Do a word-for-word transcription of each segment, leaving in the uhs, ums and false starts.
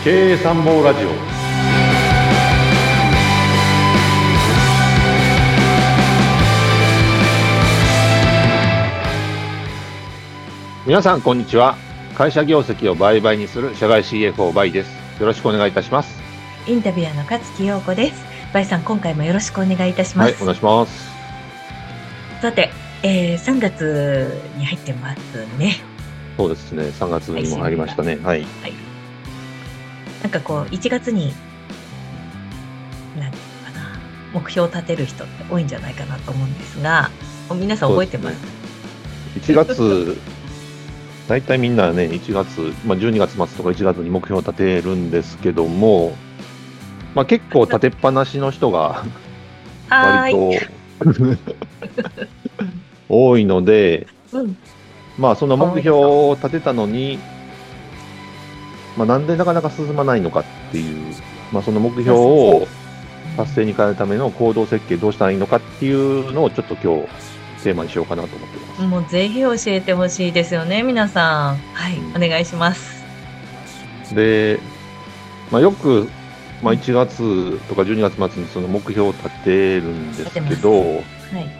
経営参謀ラジオ。皆さんこんにちは。会社業績を倍々にする社外 シーエフオー バイです。よろしくお願いいたします。 インタビュアーの勝木陽子です。バイさん、今回もよろしくお願いいたします。 はい、お願いします。 さて、えー、さんがつに入ってますね。 そうですね、さんがつにも入りましたね。はい、 はい、なんかこういちがつに何ていうかな、目標を立てる人って多いんじゃないかなと思うんですが、皆さん覚えてます？ ね、いちがつ大体みんなね、いちがつ、まあ、じゅうにがつ末とかいちがつに目標を立てるんですけども、まあ、結構立てっぱなしの人が割と多いので、うん、まあその目標を立てたのに、まあ、なんでなかなか進まないのかっていう、まあ、その目標を達成に変えるための行動設計どうしたらいいのかっていうのをちょっと今日テーマにしようかなと思っています。 もうぜひ教えてほしいですよね、皆さん。はい、うん、お願いします。 で、まあ、よく、まあ、いちがつとかじゅうにがつ末にその目標を立てるんですけど、はい、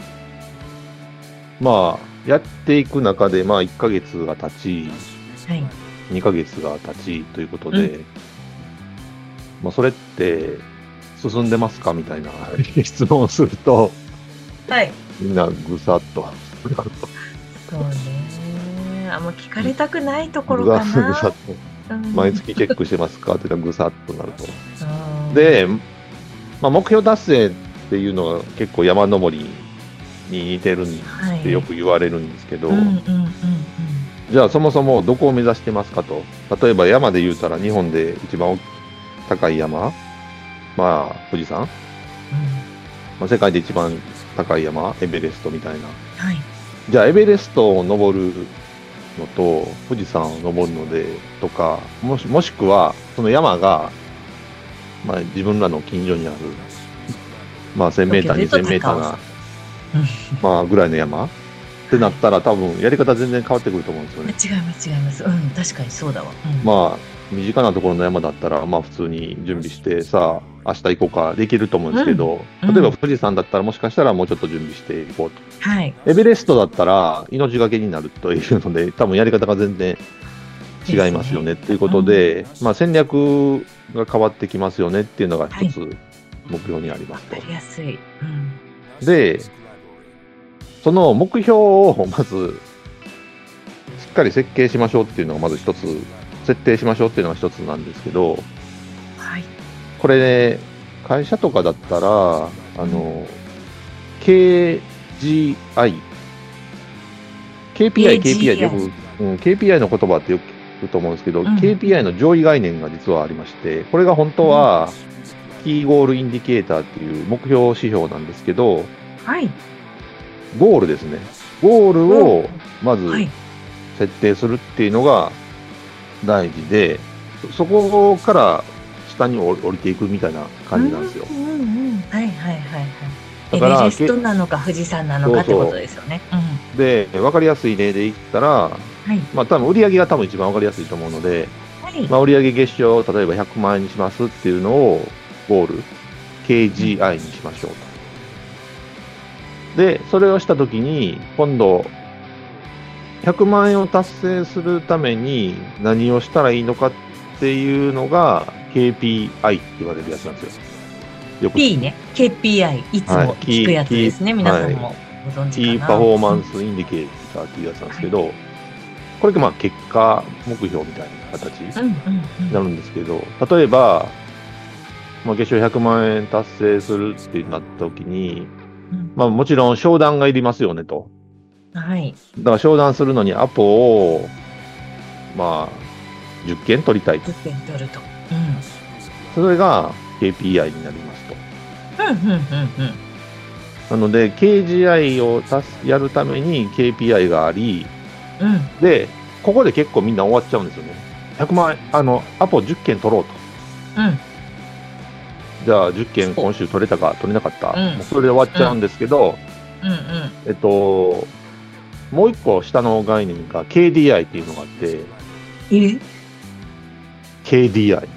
まあやっていく中で、まあ、いっかげつが経ち、はい、にかげつが経ちということで、うん、まあ、それって進んでますかみたいな質問をすると、はい、みんなぐさっとそうね、あんま聞かれたくないところかな。 ぐさっと、うん、毎月チェックしてますかって言ったらぐさっとなるとで、まあ、目標達成っていうのは結構山登りに似てるってよく言われるんですけど、じゃあそもそもどこを目指してますかと。例えば山で言うたら日本で一番高い山、まあ富士山、うん、まあ、世界で一番高い山エベレストみたいな、はい、じゃあエベレストを登るのと富士山を登るのでとか、もし、もしくはその山が、まあ、自分らの近所にある、まあ、せんメーターにせんメーターなまあぐらいの山ってなったら、多分やり方全然変わってくると思うんですよね。 違います違います、うん、確かにそうだわ、うん、 まあ身近なところの山だったら、まあ普通に準備してさあ明日行こうかできると思うんですけど、うん、例えば富士山だったらもしかしたらもうちょっと準備していこうと、はい、エベレストだったら命がけになるというので、多分やり方が全然違いますよねっていうことで、うん、まあ戦略が変わってきますよねっていうのが一つ目標にありますと。 わかりやすい、 うん、でその目標をまずしっかり設計しましょうっていうのがまず一つ、設定しましょうっていうのが一つなんですけど、はい、これ、ね、会社とかだったらあの ケージーアイ ケーピーアイ ケーピーアイ よく、うん、ケーピーアイ の言葉ってよく聞くと思うんですけど、うん、ケーピーアイ の上位概念が実はありまして、これが本当はキーゴールインディケーターっていう目標指標なんですけど、はい、ゴールですね。ゴールをまず設定するっていうのが大事で、そこから下に降りていくみたいな感じなんですよ。 うんうんうん、はいはいはいはい。だからエベレストなのか富士山なのかってことですよね。 そうそう、うん、で分かりやすい例で言ったら、はい、まあ多分売上が多分一番分かりやすいと思うので、はい、まあ、売上月賞例えばひゃくまんえんにしますっていうのをゴール ケージーアイ にしましょうと。でそれをしたときに今度ひゃくまんえんを達成するために何をしたらいいのかっていうのが ケーピーアイ って言われるやつなんですよ。 よく P ね、ケーピーアイ いつも聞くやつですね、はい、皆さんもご存知かな。 キーパフォーマンスインディケーターっていうやつなんですけど、はい、これがまあ結果目標みたいな形になるんですけど、例えば、まあ、月賞ひゃくまんえん達成するってなった時に、うん、まあもちろん商談がいりますよねと。はい。だから商談するのにアポをまあじゅっけん取りたいと。 じゅっけん取ると。うん。 それが ケーピーアイ になりますと。 うんうんうんうん。 なので ケージーアイ をやるために ケーピーアイ があり、うん、でここで結構みんな終わっちゃうんですよね。ひゃくまんえんあのアポじゅっけん取ろうと。うん。じゃあじゅっけん今週取れたか取れなかった、うん、もうそれで終わっちゃうんですけど、うんうんうん、えっともう一個下の概念が ケーディーアイ っていうのがあって、え ケーディーアイ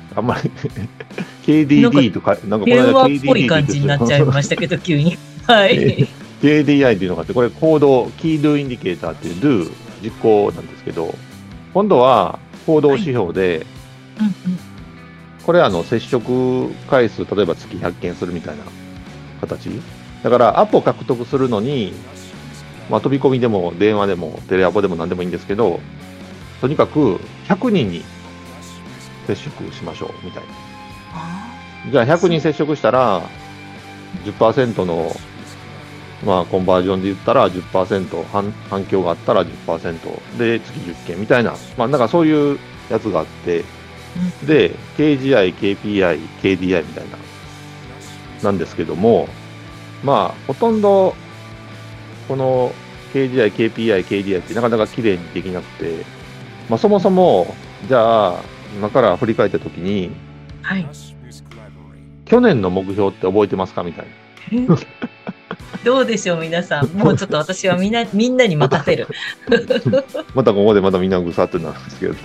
あんまりケーディーディー とか、なんかこの電間話っぽい感じになっちゃいましたけど、急に。はい。 ケーディーアイ っていうのがあって、これ行動、キードゥインディケーターっていう Do、実行なんですけど、今度は行動指標で、 うんうん。 これあの接触回数、例えば月ひゃっけんするみたいな形。だからアポ獲得するのに、まあ、飛び込みでも電話でもテレアポでも何でもいいんですけど、とにかくひゃくにんに接触しましょうみたいな。 あじゃあひゃくにん接触したら じゅっパーセント の、まあ、コンバージョンで言ったら じゅっパーセント 反, 反響があったら じゅっパーセント で月じゅっけんみたいな、まあ、なんかそういうやつがあって、 うんで ケージーアイ、ケーピーアイ、ケーディーアイ みたいななんですけども、まあほとんどこの ケージーアイ、ケーピーアイ、ケーディーアイ ってなかなか綺麗にできなくて、まあ、そもそもじゃあ今から振り返ったときに、 はい。 去年の目標って覚えてますかみたいな。 どうでしょう、皆さん。もうちょっと私はみんな、みんなに任せる。 またここでまたみんなぐさってなるんですけど。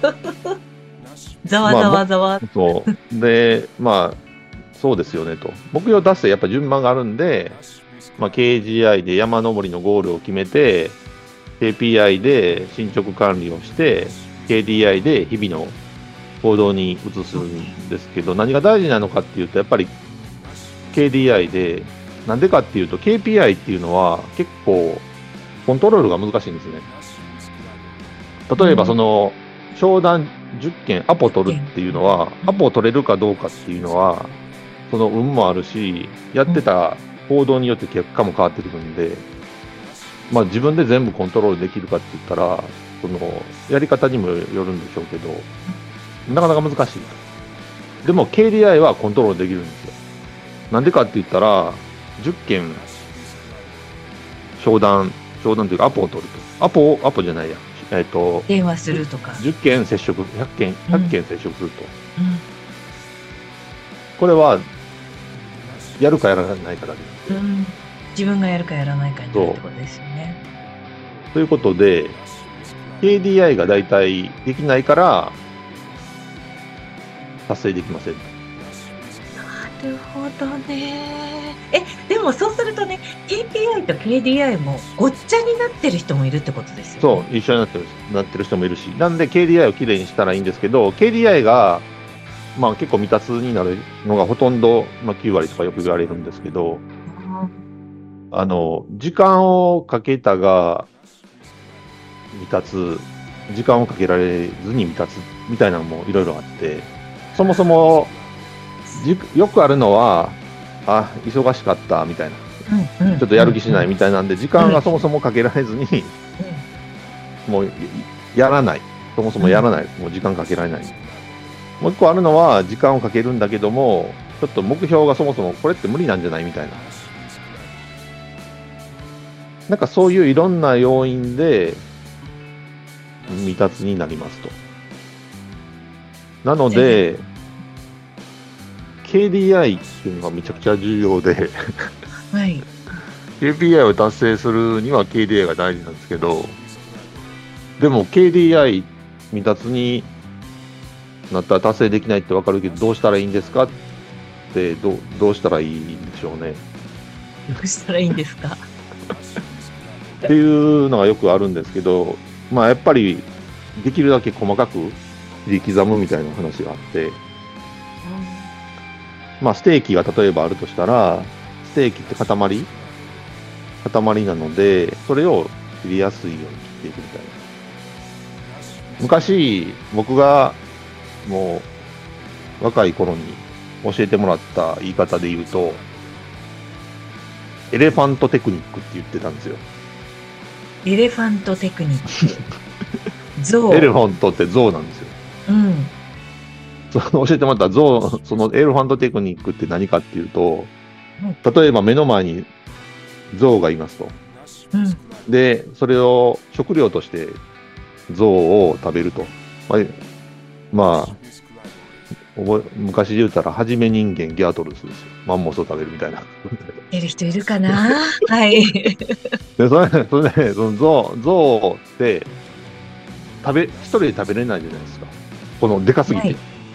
ざわざわざわ。 そう。で、まあ、そうですよねと。目標達成、やっぱ順番があるんで、まあ、ケージーアイ で山登りのゴールを決めて、ケーピーアイ で進捗管理をして、ケーディーアイ で日々の行動に移すんですけど、何が大事なのかっていうと、やっぱり ケーディーアイ で、なんでかっていうと、ケーピーアイ っていうのは結構コントロールが難しいんですね。例えばその、商談じゅっけんアポ取るっていうのは、アポを取れるかどうかっていうのは、その運もあるし、やってた行動によって結果も変わってくるんで、まあ自分で全部コントロールできるかって言ったら、その、やり方にもよるんでしょうけど、なかなか難しい。でも ケーディーアイ はコントロールできるんですよ。なんでかって言ったら、じゅっけん商談、商談というかアポを取ると。アポを、アポじゃないや。えっと、 電話するとか。 じゅっけん接触、ひゃっけん、ひゃっけん接触すると。 うん。 これは、やるかやらないかだけですよ。 うん。自分がやるかやらないかになるってことですよね。 ということで、ケーディーアイ がだいたいできないから、達成できません。 なるほどね。え、でもそうするとね、ケーピーアイ と ケーディーアイ もごっちゃになってる人もいるってことですよね。 そう、一緒になってる、なってる人もいるし、なんで ケーディーアイ をきれいにしたらいいんですけど、ケーディーアイ が、まあ結構未達になるのがほとんど、まあきゅうわりとかよく言われるんですけど、あの、時間をかけたが未達、時間をかけられずに未達みたいなのもいろいろあって、そもそも、じよくあるのは、あ、忙しかったみたいな、 うんうん、 ちょっとやる気しないみたいなんで、時間がそもそもかけられずに、うん、もうやらない、そもそもやらない、もう時間かけられない。もう一個あるのは、時間をかけるんだけども、ちょっと目標がそもそもこれって無理なんじゃないみたいな。なんかそういういろんな要因で未達になりますと。なので、ケーディーアイ っていうのがめちゃくちゃ重要で、 はい、 ケーピーアイ を達成するには ケーディーアイ が大事なんですけど、でも ケーディーアイ 未達になったら達成できないって分かるけど、どうしたらいいんですかってどう、どうしたらいいんでしょうね。 どうしたらいいんですかっていうのがよくあるんですけど、まあやっぱりできるだけ細かく切り刻むみたいな話があって、うん、まあステーキが例えばあるとしたら、ステーキって塊塊なので、それを切りやすいように切っていくみたいな。昔、僕がもう若い頃に教えてもらった言い方で言うと、エレファントテクニックって言ってたんですよ。 エレファントテクニック。象。 エレファントって象なんですよ。 うん。 その教えてもらった象、そのエレファントテクニックって何かっていうと、例えば目の前に象がいますと。 うん、 で、それを食料として象を食べると。まあ、まあ、昔で言ったら、はじめ人間ギャートルスですよ。マンモスを食べるみたいな。 いる人いるかなはい。 で、それ、それね、その象、象って、食べ、一人で食べれないじゃないですか。このでかすぎて。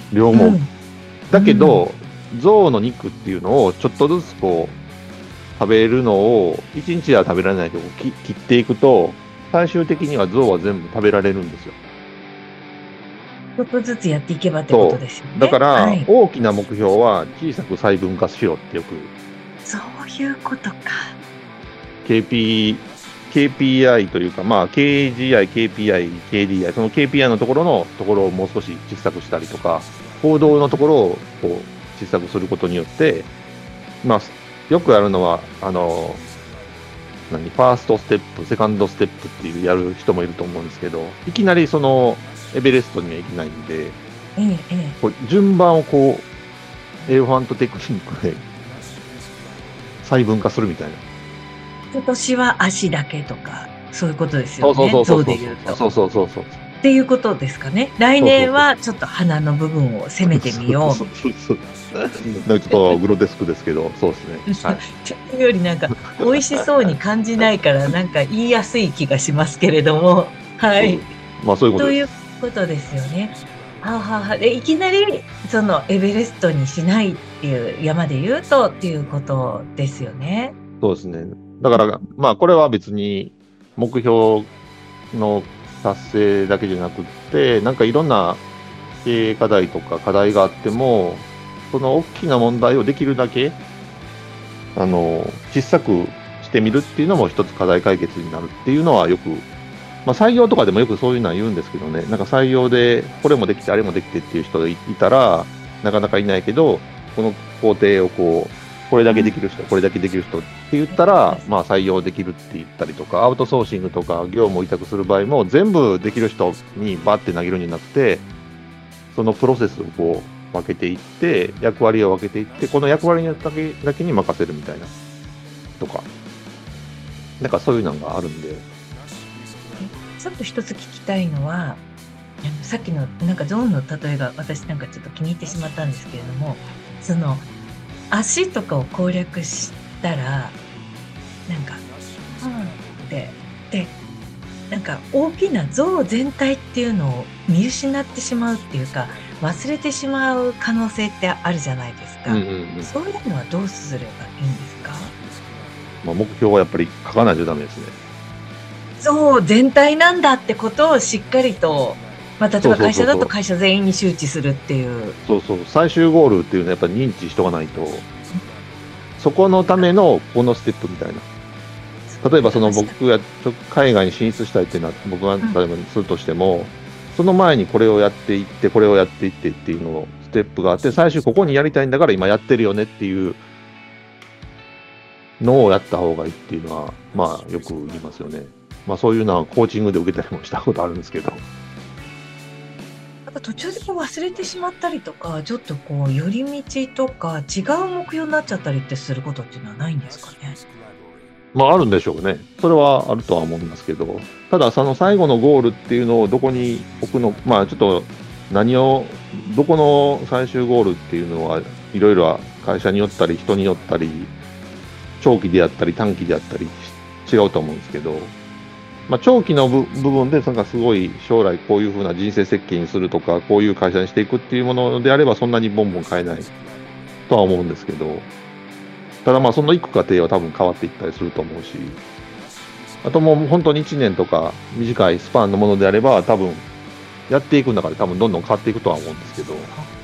量も、うん、だけど、うん、象の肉っていうのをちょっとずつこう食べるのをいちにちでは食べられないけど切っていくと最終的には象は全部食べられるんですよ。 ちょっとずつやっていけばってことですよね。 だから、はい、大きな目標は小さく細分化しろってよく。 そういうことか。 ケーピー、ケーピーアイ というか、まあ、ケージーアイ、ケーピーアイ、ケーディーアイ、その ケーピーアイ のところのところをもう少し小さくしたりとか、行動のところをこう小さくすることによって、まあ、よくやるのは、あの、何、ファーストステップ、セカンドステップっていうやる人もいると思うんですけど、いきなりその、エベレストには行けないんで、 えええ、 こう順番をこう、エレファントテクニックで細分化するみたいな。 今年は足だけとか、そういうことですよね。そうそうそうそう。 そうそうそうそう。 っていうことですかね。来年はちょっと鼻の部分を攻めてみよう。そうそうそう。 ちょっとグロテスクですけど、そうですね。はい、 というよりなんか、美味しそうに感じないから、なんか言いやすい気がしますけれども。はい。 まあそういうことです。 ということですよね。はははでいきなりそのエベレストにしないっていう山で言うとっていうことですよね。 そうですね。だからまあこれは別に目標の達成だけじゃなくって、なんかいろんな経営課題とか課題があっても、その大きな問題をできるだけあの小さくしてみるっていうのも一つ課題解決になるっていうのはよく。まあ、採用とかでもよくそういうのは言うんですけどね、なんか採用でこれもできてあれもできてっていう人が い, いたらなかなかいないけど、この工程をこうこれだけできる人、これだけできる人って言ったら、まあ、採用できるって言ったりとか、アウトソーシングとか業務を委託する場合も全部できる人にバッて投げるんじゃなくて、そのプロセスをこう分けていって、役割を分けていって、この役割だけだけに任せるみたいなとか、なんかそういうのがあるんで。 ちょっと一つ聞きたいのは、さっきのなんかゾーンの例えが私なんかちょっと気に入ってしまったんですけれども、その足とかを攻略したらなんかうんででなんか大きな像全体っていうのを見失ってしまうっていうか忘れてしまう可能性ってあるじゃないですか。うんうんうん、そういうのはどうすればいいんですか？ まあ、目標はやっぱり書かないとダメですね。 そう全体なんだってことをしっかりと、まあ、例えば会社だと会社全員に周知するっていうそうそう最終ゴールっていうのはやっぱり認知しとかないと、そこのためのこのステップみたいな、例えばその僕が海外に進出したいっていうのは僕が例えばするとしても、うん、その前にこれをやっていってこれをやっていってっていうのをステップがあって、最終ここにやりたいんだから今やってるよねっていうのをやった方がいいっていうのはまあよく言いますよね。まあそういうのはコーチングで受けたりもしたことあるんですけど、 なんか途中でこう忘れてしまったりとか、ちょっとこう寄り道とか違う目標になっちゃったりってすることっていうのはないんですかね？ まああるんでしょうね。それはあるとは思うんですけど、ただその最後のゴールっていうのをどこに置くの、まあちょっと何をどこの最終ゴールっていうのはいろいろ会社によったり人によったり長期であったり短期であったり違うと思うんですけど、まあ、長期の部分でなんかすごい将来こういうふうな人生設計にするとかこういう会社にしていくっていうものであればそんなにボンボン変えないとは思うんですけど、ただまあその行く過程は多分変わっていったりすると思うし、あともう本当にいちねんとか短いスパンのものであれば多分やっていく中で多分どんどん変わっていくとは思うんですけど、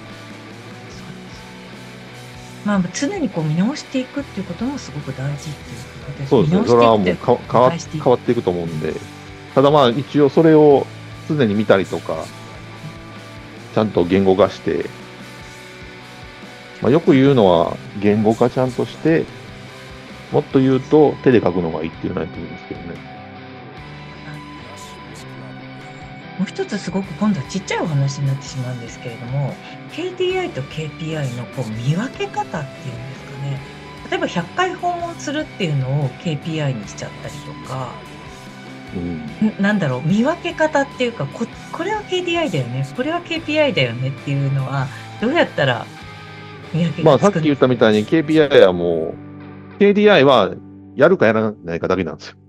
まあ、常にこう見直していくっていうこともすごく大事っていうことですね。 そうですね。それはもうか変わ変わっていくと思うんで、ただまあ一応それを常に見たりとか、ちゃんと言語化して、まあ、よく言うのは言語化ちゃんとして、もっと言うと手で書くのがいいっていうのは言うんですけどね。 もう一つすごく今度はちっちゃいお話になってしまうんですけれども、ケーディーアイ と ケーピーアイ のこう見分け方っていうんですかね。例えばひゃっかい訪問するっていうのを ケーピーアイ にしちゃったりとか、うん、なんだろう見分け方っていうか こ, これは ケーディーアイ だよね、これは ケーピーアイ だよねっていうのはどうやったら見分けがつくんですか？まあさっき言ったみたいに ケーピーアイ はもう ケーディーアイ はやるかやらないかだけなんですよ。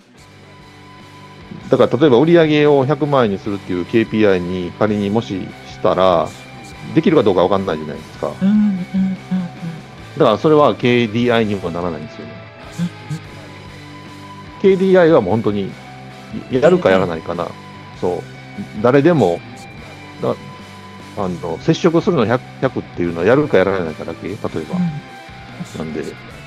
だから例えば売上をひゃくまんえんにするっていう ケーピーアイ に仮にもししたら、できるかどうか分かんないじゃないですか。 うんうんうんうん。 だからそれは ケーディーアイ にもならないんですよね。 うんうん。 ケーディーアイ はもう本当にやるかやらないかな。そう。誰でも、だあの接触するの ひゃく, ひゃくっていうのはやるかやらないかだけ、例えば。 うん、 なんで。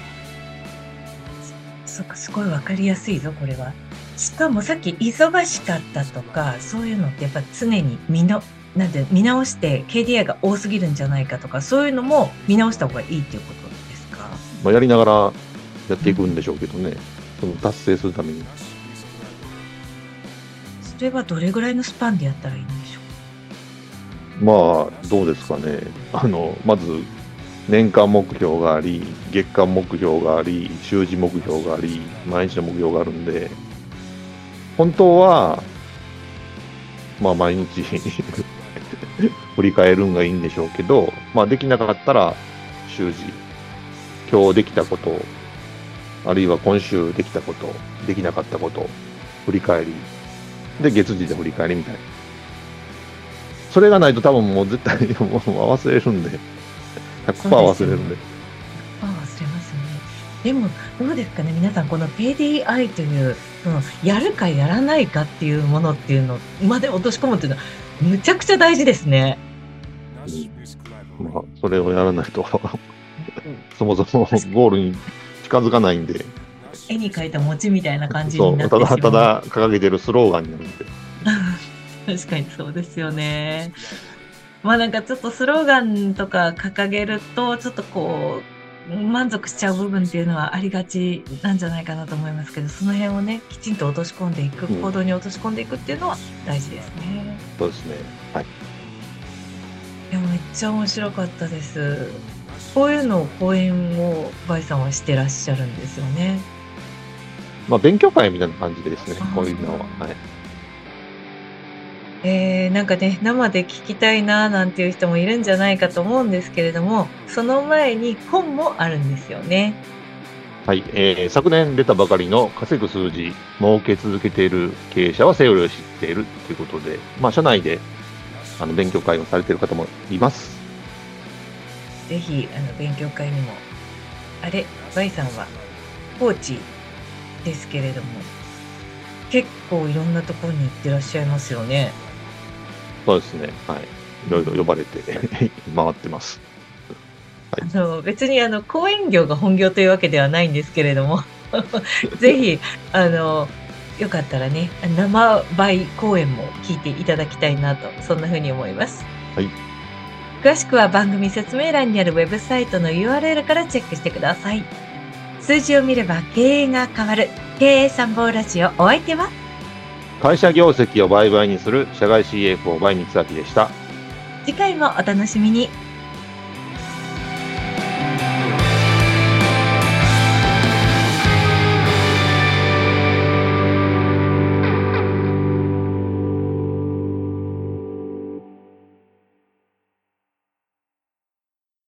そっか、すごいわかりやすいぞ、これは。しかもさっき忙しかったとか、そういうのってやっぱ常に見の、なんて見直して ケーディーアイ が多すぎるんじゃないかとか、そういうのも見直した方がいいっていうことですか？ まあ、やりながらやっていくんでしょうけどね。その達成するために。 それはどれぐらいのスパンでやったらいいんでしょう？まあ、どうですかね。あの、まず、年間目標があり、月間目標があり、週次目標があり、毎日の目標があるんで、本当は、まあ、毎日振り返るんがいいんでしょうけど、まあ、できなかったら、週次、今日できたこと、あるいは今週できたこと、できなかったこと、振り返り、で、月次で振り返りみたいな。それがないと多分もう絶対もう忘れるんで、ひゃくパーセント 忘れるんで。 ああ、忘れますよね。でも、どうですかね、皆さん、この ケーディーアイ という、そのやるかやらないかっていうものっていうのまで落とし込むっていうのは、むちゃくちゃ大事ですね。 うん、まあ、それをやらないと、そもそもゴールに近づかないんで。 絵に描いた餅みたいな感じになってしまう。 そう、ただただ掲げてるスローガンになるんで。 確かにそうですよね。まあなんかちょっとスローガンとか掲げると、ちょっとこう、満足しちゃう部分っていうのはありがちなんじゃないかなと思いますけど、その辺をね、きちんと落とし込んでいく、行動に落とし込んでいくっていうのは大事ですね。 そうですね。はい。 いや、めっちゃ面白かったです。こういうのを講演をバイさんはしてらっしゃるんですよね。 まあ勉強会みたいな感じでですね、こういうのは。はい。 えー、なんかね、生で聞きたいななんていう人もいるんじゃないかと思うんですけれども、その前に本もあるんですよね。 はい、えー、昨年出たばかりの稼ぐ数字、儲け続けている経営者はセオリーを知っているということで、まあ社内であの勉強会をされている方もいます。 ぜひ、あの、勉強会にも。あれ、バイさんはコーチですけれども、結構いろんなところに行ってらっしゃいますよね。 そうですね。はい。いろいろ呼ばれて回ってます。 はい、あの別にあの講演業が本業というわけではないんですけれどもぜひあのよかったらね生倍講演も聞いていただきたいなとそんなふうに思います。 はい。 詳しくは番組説明欄にあるウェブサイトの ユーアールエル からチェックしてください。数字を見れば経営が変わる経営参謀ラジオ、お相手は会社業績を倍々にする社外 シーエフオー by 三明でした。 次回もお楽しみに。